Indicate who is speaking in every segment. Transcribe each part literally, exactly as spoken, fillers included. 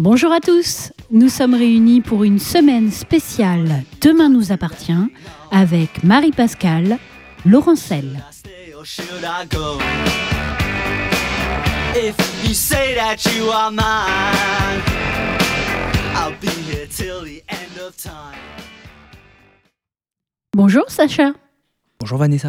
Speaker 1: Bonjour à tous, nous sommes réunis pour une semaine spéciale Demain nous appartient avec Marie-Pascale Laurencel. Bonjour Sacha.
Speaker 2: Bonjour Vanessa.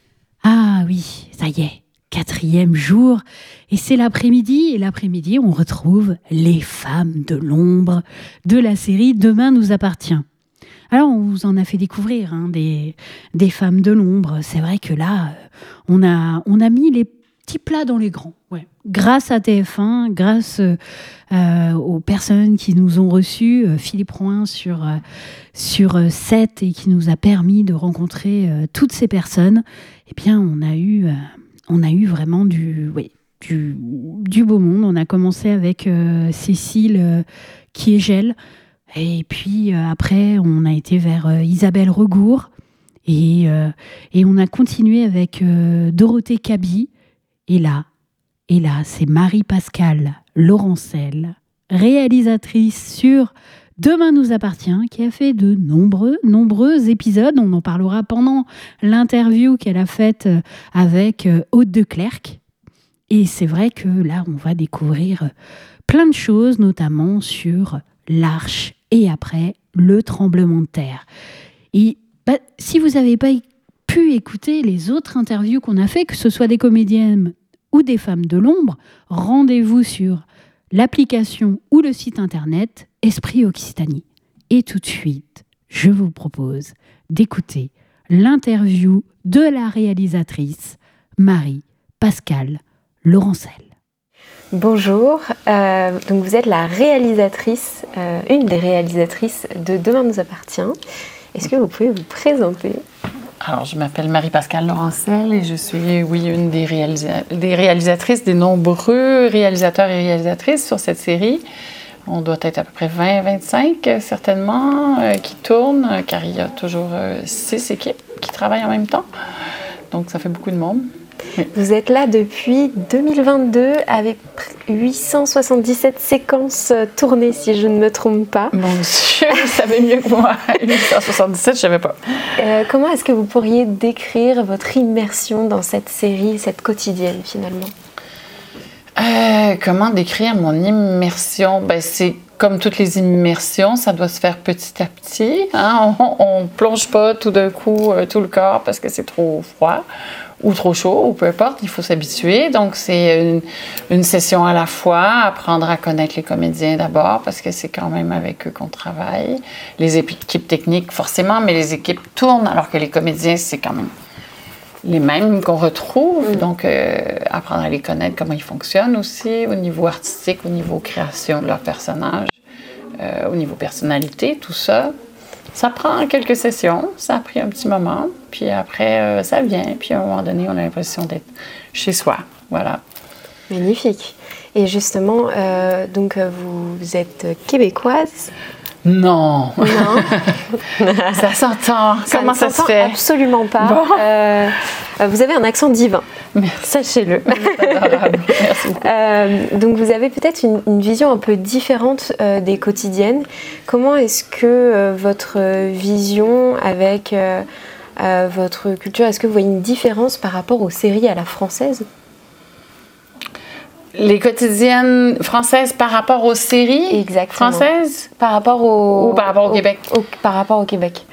Speaker 1: Ah oui, ça y est, quatrième jour, et c'est l'après-midi, et l'après-midi on retrouve les femmes de l'ombre de la série Demain nous appartient. Alors on vous en a fait découvrir hein, des, des femmes de l'ombre, c'est vrai que là, on a, on a mis les petits plats dans les grands. Ouais. Grâce à T F un, grâce euh, aux personnes qui nous ont reçus, euh, Philippe Roin sur, euh, sur euh, sept et qui nous a permis de rencontrer euh, toutes ces personnes, eh bien on a eu, euh, on a eu vraiment du, oui, du, du beau monde. On a commencé avec euh, Cécile euh, Kiegel, et puis euh, après on a été vers euh, Isabelle Regour, et, euh, et on a continué avec euh, Dorothée Cabi, et là, Et là, c'est Marie-Pascale Laurencel, réalisatrice sur Demain nous appartient, qui a fait de nombreux, nombreux épisodes. On en parlera pendant l'interview qu'elle a faite avec Aude de Clercq. Et c'est vrai que là, on va découvrir plein de choses, notamment sur l'Arche et après le tremblement de terre. Et bah, si vous n'avez pas pu écouter les autres interviews qu'on a fait, que ce soit des comédiennes ou des femmes de l'ombre, rendez-vous sur l'application ou le site internet Esprit Occitanie. Et tout de suite, je vous propose d'écouter l'interview de la réalisatrice Marie-Pascale Laurencel.
Speaker 3: Bonjour, euh, donc vous êtes la réalisatrice, euh, une des réalisatrices de Demain nous appartient. Est-ce que vous pouvez vous présenter ?
Speaker 4: Alors, je m'appelle Marie-Pascale Laurencel et je suis, oui, une des, réalisa- des réalisatrices, des nombreux réalisateurs et réalisatrices sur cette série. On doit être à peu près vingt à vingt-cinq, certainement, euh, qui tournent, euh, car il y a toujours euh, six équipes qui travaillent en même temps. Donc, ça fait beaucoup de monde. Oui.
Speaker 3: Vous êtes là depuis deux mille vingt-deux avec huit cent soixante-dix-sept séquences tournées, si je ne me trompe pas.
Speaker 4: Mon Dieu, vous savez mieux que moi. huit cent soixante-dix-sept, je ne savais pas.
Speaker 3: Euh, comment est-ce que vous pourriez décrire votre immersion dans cette série, cette quotidienne finalement ?
Speaker 4: Euh, comment décrire mon immersion? Ben, c'est comme toutes les immersions, ça doit se faire petit à petit. Hein? On ne plonge pas tout d'un coup euh, tout le corps parce que c'est trop froid ou trop chaud, ou peu importe, il faut s'habituer. Donc, c'est une, une session à la fois, apprendre à connaître les comédiens d'abord, parce que c'est quand même avec eux qu'on travaille. Les équipes techniques, forcément, mais les équipes tournent, alors que les comédiens, c'est quand même les mêmes qu'on retrouve. Mmh. Donc, euh, apprendre à les connaître, comment ils fonctionnent aussi, au niveau artistique, au niveau création de leurs personnages, euh, au niveau personnalité, tout ça. Ça prend quelques sessions, ça a pris un petit moment, puis après, euh, ça vient, puis à un moment donné, on a l'impression d'être chez soi, voilà.
Speaker 3: Magnifique. Et justement, euh, donc vous êtes québécoise ?
Speaker 4: Non.
Speaker 3: Non.
Speaker 4: Ça s'entend.
Speaker 3: Ça
Speaker 4: Comment
Speaker 3: ne
Speaker 4: ça se
Speaker 3: s'entend
Speaker 4: fait?
Speaker 3: Absolument pas.
Speaker 4: Bon.
Speaker 3: Euh, vous avez un accent divin.
Speaker 4: Merci.
Speaker 3: Sachez-le.
Speaker 4: Adorable. Merci beaucoup.
Speaker 3: Euh, donc vous avez peut-être une, une vision un peu différente euh, des quotidiennes. Comment est-ce que euh, votre vision avec euh, euh, votre culture, est-ce que vous voyez une différence par rapport aux séries à la française ?
Speaker 4: Les quotidiennes françaises par rapport aux séries
Speaker 3: Exactement.
Speaker 4: françaises?
Speaker 3: Par rapport au,
Speaker 4: Ou par rapport au Québec?
Speaker 3: Au, par rapport au Québec.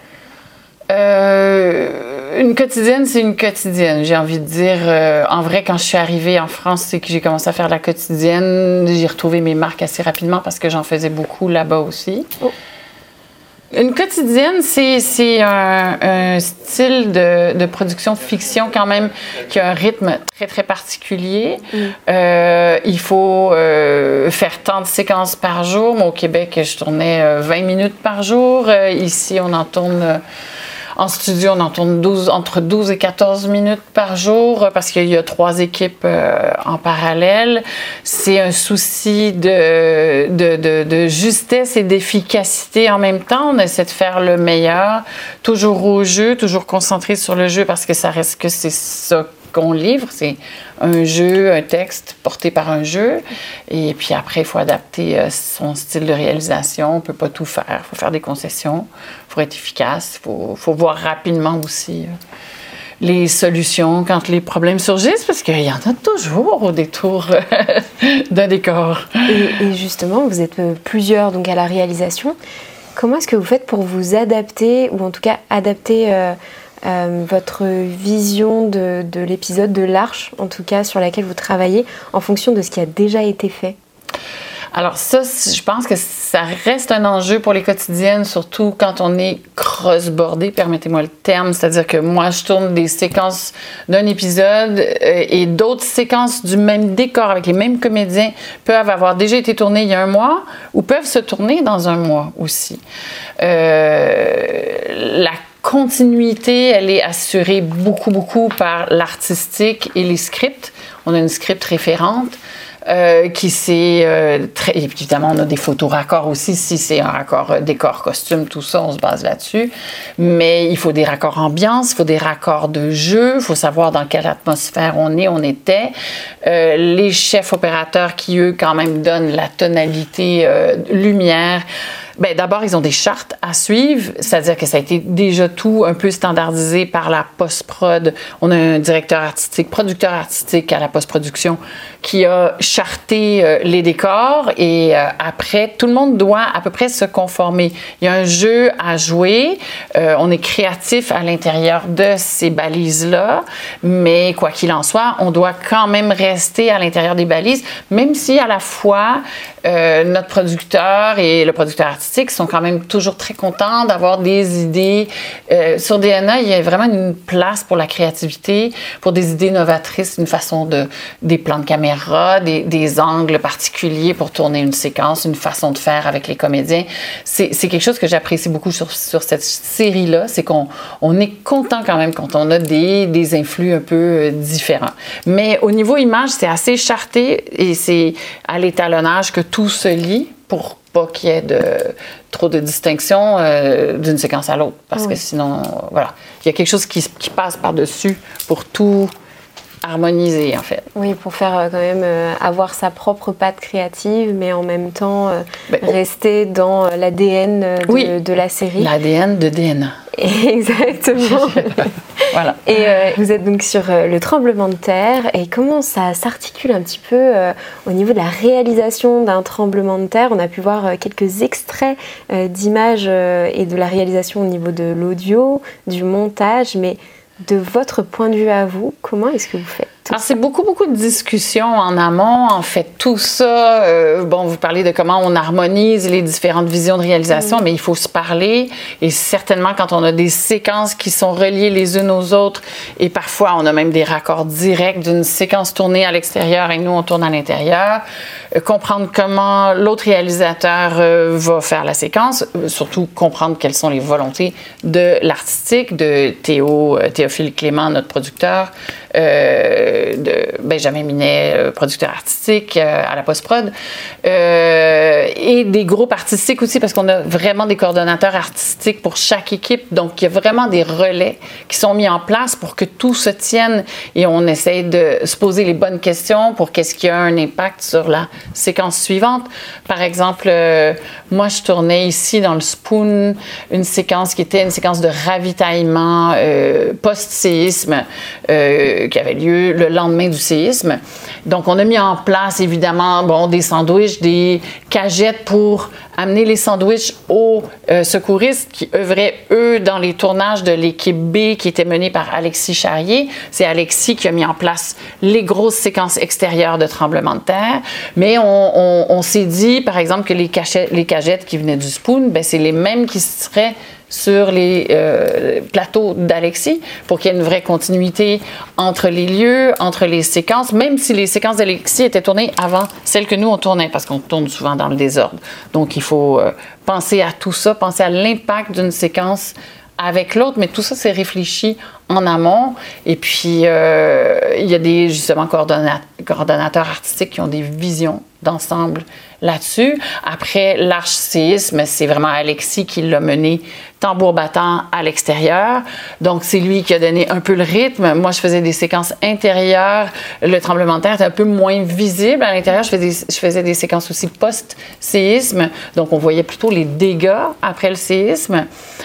Speaker 4: Euh, une quotidienne, c'est une quotidienne. J'ai envie de dire, euh, en vrai, quand je suis arrivée en France, c'est que j'ai commencé à faire de la quotidienne. J'ai retrouvé mes marques assez rapidement parce que j'en faisais beaucoup là-bas aussi. Oh. Une quotidienne, c'est, c'est un, un style de, de production de fiction quand même qui a un rythme très, très particulier. Mm. Euh, il faut euh, faire tant de séquences par jour. Moi, au Québec, je tournais euh, vingt minutes par jour. Euh, ici, on en tourne... Euh, En studio, on en tourne douze, entre douze et quatorze minutes par jour parce qu'il y a trois équipes euh, en parallèle. C'est un souci de, de, de, de justesse et d'efficacité en même temps. On essaie de faire le meilleur, toujours au jeu, toujours concentré sur le jeu parce que ça reste que c'est ça qu'on livre, c'est un jeu, un texte porté par un jeu. Et puis après, il faut adapter euh, son style de réalisation. On ne peut pas tout faire. Il faut faire des concessions. Il faut être efficace. Il faut, faut voir rapidement aussi euh, les solutions quand les problèmes surgissent, parce qu'il y en a toujours au détour euh, d'un décor.
Speaker 3: Et, et justement, vous êtes plusieurs donc, à la réalisation. Comment est-ce que vous faites pour vous adapter, ou en tout cas adapter euh, euh, votre vision de, de l'épisode de l'Arche, en tout cas sur laquelle vous travaillez, en fonction de ce qui a déjà été fait?
Speaker 4: Alors ça, je pense que ça reste un enjeu pour les quotidiennes, surtout quand on est cross-bordé, permettez-moi le terme, c'est-à-dire que moi, je tourne des séquences d'un épisode euh, et d'autres séquences du même décor avec les mêmes comédiens peuvent avoir déjà été tournées il y a un mois ou peuvent se tourner dans un mois aussi. Euh, la continuité, elle est assurée beaucoup, beaucoup par l'artistique et les scripts. On a une script référente. Euh, qui c'est euh, très évidemment on a des photos raccords aussi, si c'est un raccord euh, décor costume, tout ça on se base là-dessus, mais il faut des raccords ambiance, il faut des raccords de jeu, il faut savoir dans quelle atmosphère on est, on était, euh, les chefs opérateurs qui eux quand même donnent la tonalité euh, lumière. Bien, d'abord, ils ont des chartes à suivre, c'est-à-dire que ça a été déjà tout un peu standardisé par la post-prod. On a un directeur artistique, producteur artistique à la post-production qui a charté euh, les décors et euh, après, tout le monde doit à peu près se conformer. Il y a un jeu à jouer, euh, on est créatif à l'intérieur de ces balises-là, mais quoi qu'il en soit, on doit quand même rester à l'intérieur des balises, même si à la fois, euh, notre producteur et le producteur artistique sont quand même toujours très contents d'avoir des idées. Euh, sur D N A, il y a vraiment une place pour la créativité, pour des idées novatrices, une façon de... des plans de caméra, des, des angles particuliers pour tourner une séquence, une façon de faire avec les comédiens. C'est, c'est quelque chose que j'apprécie beaucoup sur, sur cette série-là, c'est qu'on on est content quand même quand on a des, des influx un peu différents. Mais au niveau image, c'est assez charté et c'est à l'étalonnage que tout se lie pour pas qu'il y ait de, trop de distinction euh, d'une séquence à l'autre. Parce oui. que sinon, voilà, il y a quelque chose qui, qui passe par-dessus pour tout harmoniser, en fait.
Speaker 3: Oui, pour faire euh, quand même euh, avoir sa propre patte créative, mais en même temps euh, ben, rester dans euh, l'A D N de,
Speaker 4: oui,
Speaker 3: de la série.
Speaker 4: L'A D N de D N A.
Speaker 3: Exactement.
Speaker 4: Voilà.
Speaker 3: Et euh, vous êtes donc sur euh, le tremblement de terre. Et comment ça s'articule un petit peu euh, au niveau de la réalisation d'un tremblement de terre? On a pu voir euh, quelques extraits euh, d'images euh, et de la réalisation au niveau de l'audio, du montage, mais de votre point de vue à vous, comment est-ce que vous faites tout
Speaker 4: Alors,
Speaker 3: ça?
Speaker 4: c'est beaucoup, beaucoup de discussions en amont. En fait, tout ça, euh, bon, vous parlez de comment on harmonise les différentes visions de réalisation, mmh. mais il faut se parler. Et certainement, quand on a des séquences qui sont reliées les unes aux autres, et parfois, on a même des raccords directs d'une séquence tournée à l'extérieur et nous, on tourne à l'intérieur. Euh, comprendre comment l'autre réalisateur euh, va faire la séquence, euh, surtout comprendre quelles sont les volontés de l'artistique, de Théo, euh, Théophile Clément, notre producteur, euh, de Benjamin Minet, euh, producteur artistique euh, à la post-prod, euh, et des groupes artistiques aussi, parce qu'on a vraiment des coordonnateurs artistiques pour chaque équipe. Donc, il y a vraiment des relais qui sont mis en place pour que tout se tienne et on essaie de se poser les bonnes questions pour qu'est-ce qui a un impact sur la séquence suivante. Par exemple, euh, moi, je tournais ici dans le Spoon une séquence qui était une séquence de ravitaillement euh, post-séisme euh, qui avait lieu le lendemain du séisme. Donc, on a mis en place, évidemment, bon, des sandwichs, des cagettes pour amener les sandwichs aux euh, secouristes qui œuvraient, eux, dans les tournages de l'équipe B qui était menée par Alexis Charrier. C'est Alexis qui a mis en place les grosses séquences extérieures de tremblement de terre. Mais on, on, on s'est dit, par exemple, que les, cachettes, les cagettes qui venaient du Spoon, ben, c'est les mêmes qui seraient sur les euh, plateaux d'Alexis pour qu'il y ait une vraie continuité entre les lieux, entre les séquences, même si les séquences d'Alexis étaient tournées avant celles que nous, on tournait, parce qu'on tourne souvent dans le désordre. Donc, il faut euh, penser à tout ça, penser à l'impact d'une séquence avec l'autre, mais tout ça, c'est réfléchi en amont. Et puis, euh, il y a des, justement, coordonnat- coordonnateurs artistiques qui ont des visions d'ensemble là-dessus. Après, l'arche séisme, c'est vraiment Alexis qui l'a mené tambour battant à l'extérieur. Donc, c'est lui qui a donné un peu le rythme. Moi, je faisais des séquences intérieures. Le tremblement de terre était un peu moins visible à l'intérieur. Je faisais, je faisais des séquences aussi post-séisme. Donc, on voyait plutôt les dégâts après le séisme.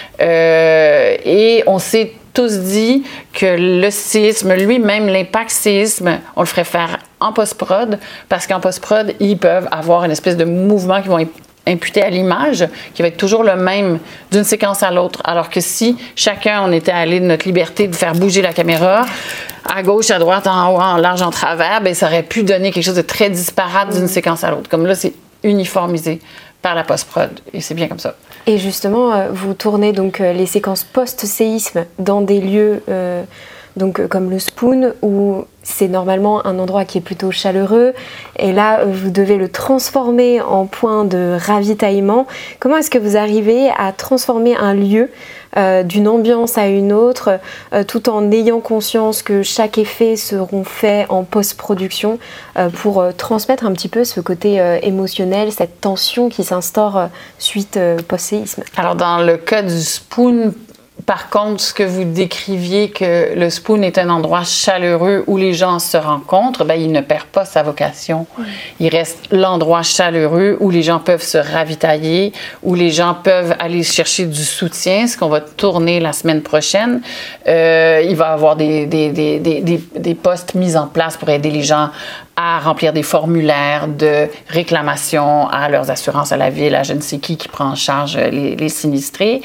Speaker 4: Euh, et on s'est tous dit que le séisme, lui-même, l'impact séisme, on le ferait faire en post-prod, parce qu'en post-prod, ils peuvent avoir une espèce de mouvement qui vont imputer à l'image, qui va être toujours le même d'une séquence à l'autre. Alors que si chacun, on était allé de notre liberté de faire bouger la caméra, à gauche, à droite, en haut, en large, en travers, bien, ça aurait pu donner quelque chose de très disparate d'une séquence à l'autre. Comme là, c'est uniformisé par la post-prod, et c'est bien comme ça.
Speaker 3: Et justement, vous tournez donc les séquences post-séisme dans des lieux euh, donc, comme le Spoon, où c'est normalement un endroit qui est plutôt chaleureux, et là, vous devez le transformer en point de ravitaillement. Comment est-ce que vous arrivez à transformer un lieu euh, d'une ambiance à une autre, euh, tout en ayant conscience que chaque effet seront faits en post-production euh, pour euh, transmettre un petit peu ce côté euh, émotionnel, cette tension qui s'instaure euh, suite euh, post-séisme?
Speaker 4: Alors, dans le cas du Spoon, par contre, ce que vous décriviez, que le Spoon est un endroit chaleureux où les gens se rencontrent, bien, il ne perd pas sa vocation. Oui. Il reste l'endroit chaleureux où les gens peuvent se ravitailler, où les gens peuvent aller chercher du soutien, ce qu'on va tourner la semaine prochaine. Euh, il va y avoir des, des, des, des, des, des postes mis en place pour aider les gens à remplir des formulaires de réclamation à leurs assurances, à la ville, à je ne sais qui qui prend en charge les, les sinistrés.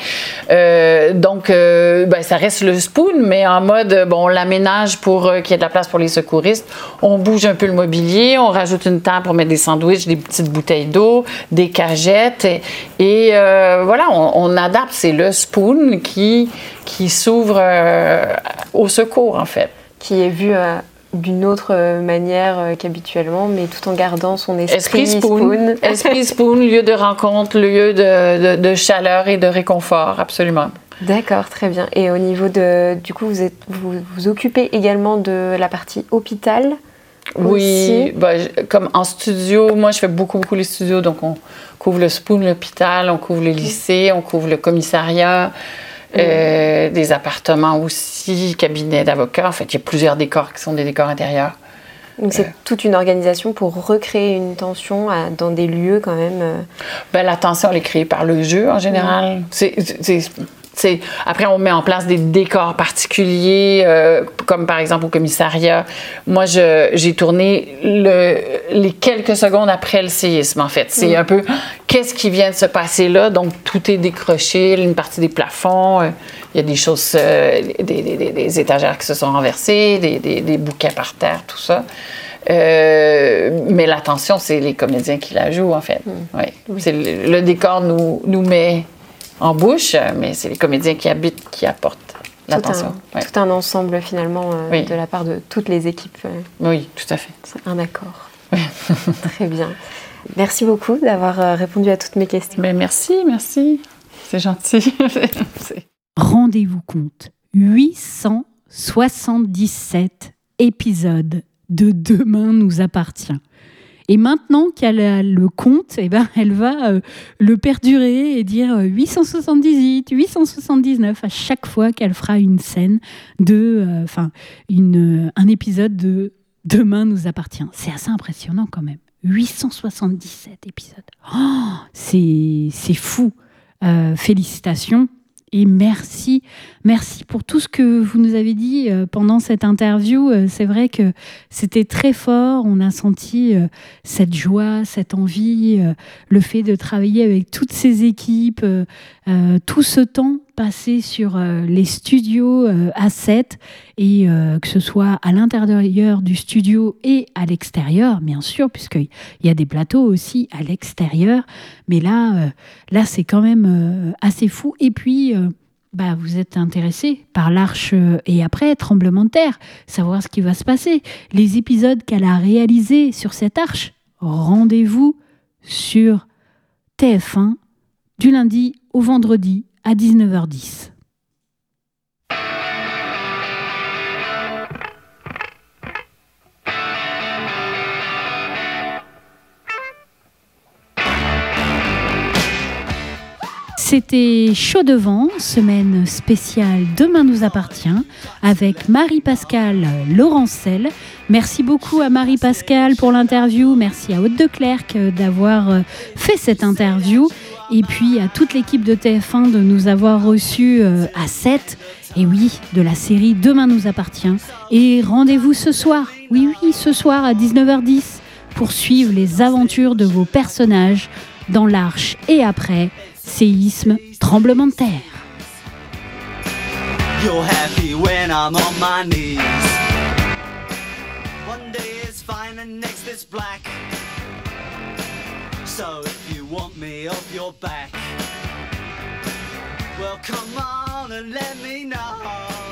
Speaker 4: Euh, donc, euh, ben, ça reste le Spoon, mais en mode, bon, on l'aménage pour euh, qu'il y ait de la place pour les secouristes. On bouge un peu le mobilier, on rajoute une table pour mettre des sandwichs, des petites bouteilles d'eau, des cagettes. Et, et euh, voilà, on, on adapte. C'est le Spoon qui, qui s'ouvre euh, au secours, en fait.
Speaker 3: Qui est vu... Euh... d'une autre manière qu'habituellement, mais tout en gardant son esprit,
Speaker 4: esprit spoon.
Speaker 3: spoon.
Speaker 4: Esprit Spoon, lieu de rencontre, lieu de, de, de chaleur et de réconfort, absolument.
Speaker 3: D'accord, très bien. Et au niveau de... Du coup, vous êtes, vous, vous occupez également de la partie hôpital
Speaker 4: Oui, ben, comme en studio, moi je fais beaucoup, beaucoup les studios, donc on couvre le Spoon, l'hôpital, on couvre les lycées, on couvre le commissariat, Euh, mmh. des appartements aussi, cabinets d'avocats. En fait, il y a plusieurs décors qui sont des décors intérieurs.
Speaker 3: Donc, c'est euh, toute une organisation pour recréer une tension à, dans des lieux quand même. Euh...
Speaker 4: Ben, la tension, elle est créée par le jeu en général. Mmh. C'est, c'est, c'est, après, on met en place des décors particuliers, euh, comme par exemple au commissariat. Moi, je, j'ai tourné le, les quelques secondes après le séisme, en fait. C'est mmh. un peu, qu'est-ce qui vient de se passer là? Donc, tout est décroché, une partie des plafonds. Euh, il y a des choses, euh, des, des, des, des étagères qui se sont renversées, des, des, des bouquets par terre, tout ça. Euh, mais la tension, c'est les comédiens qui la jouent, en fait. Mmh. Ouais. Oui. C'est le, le décor nous, nous met en bouche, mais c'est les comédiens qui habitent, qui apportent l'attention.
Speaker 3: Tout, ouais. tout un ensemble, finalement, euh, oui. de la part de toutes les équipes. Euh,
Speaker 4: oui, tout à fait.
Speaker 3: C'est un accord. Très bien. Merci beaucoup d'avoir répondu à toutes mes questions.
Speaker 4: Mais merci, merci. C'est gentil.
Speaker 1: Rendez-vous compte, huit cent soixante-dix-sept épisodes de Demain nous appartient. Et maintenant qu'elle a le compte, eh ben, elle va euh, le perdurer et dire huit cent soixante-dix-huit, huit cent soixante-dix-neuf à chaque fois qu'elle fera une scène de, enfin, euh, une, euh, un épisode de Demain nous appartient. C'est assez impressionnant quand même. huit cent soixante-dix-sept épisodes. Oh, c'est, c'est fou. Euh, félicitations. Et merci, merci pour tout ce que vous nous avez dit euh, pendant cette interview. Euh, c'est vrai que c'était très fort. On a senti euh, cette joie, cette envie, euh, le fait de travailler avec toutes ces équipes, euh, euh, tout ce temps passé sur euh, les studios euh, A sept et euh, que ce soit à l'intérieur du studio et à l'extérieur, bien sûr, puisqu'il y a des plateaux aussi à l'extérieur. Mais là, euh, là c'est quand même euh, assez fou. Et puis, euh, bah, vous êtes intéressé par l'arche euh, et après, tremblement de terre, savoir ce qui va se passer. Les épisodes qu'elle a réalisés sur cette arche, rendez-vous sur T F un du lundi au vendredi à dix-neuf heures dix. C'était Chaud devant, semaine spéciale Demain nous appartient, avec Marie-Pascale Laurencel. Merci beaucoup à Marie-Pascale pour l'interview. Merci à Aude de Clercq d'avoir fait cette interview. Et puis à toute l'équipe de T F un de nous avoir reçus à sept. Et oui, de la série Demain nous appartient. Et rendez-vous ce soir, oui, oui, ce soir à dix-neuf heures dix, pour suivre les aventures de vos personnages dans l'Arche et après, séisme, tremblement de terre.
Speaker 2: You're happy when I'm on my knees. One day is fine and next is black. So if you want me off your back, well come on and let me know.